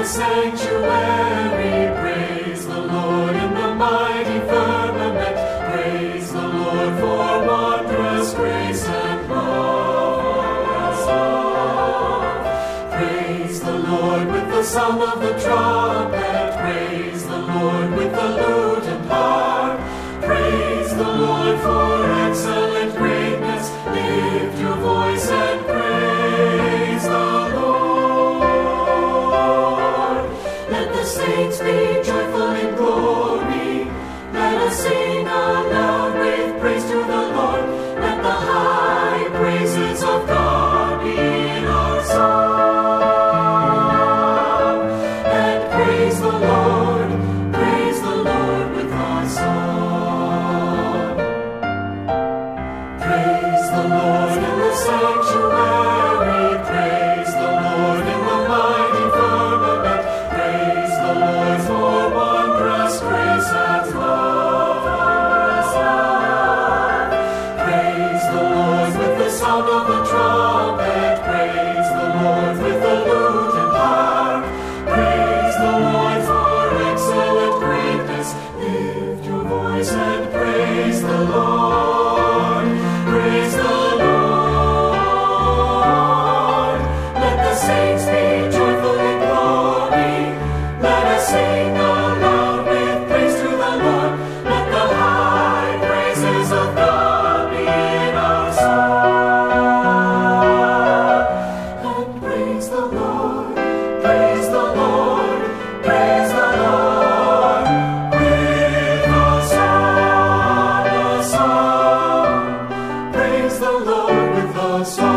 the sanctuary. Praise the Lord in the mighty firmament. Praise the Lord for wondrous grace and love. Praise the Lord with the sound of the trumpet. Praise the Lord with the lute and harp. Praise the Lord for excellent greatness. Lift your voice and praise the Lord. Let the saints be joyful in glory. Let us sing aloud with praise to the Lord. Let the high praises of God be in our song. And praise the Lord with our song. Praise the Lord in the sanctuary. Praise the Lord in the mighty firmament. Praise the Lord for wondrous grace and love. Praise the Lord with the sound of the trumpet. Praise the Lord with the lute and harp. Praise the Lord for excellent greatness. Lift your voice and praise the Lord. Praise the Lord. Let the saints be joyful in glory. Let us sing aloud with praise to the Lord. Let the high praises of God be in our song. And praise the Lord, praise the Lord, praise the Lord. With a song, praise the Lord with a song.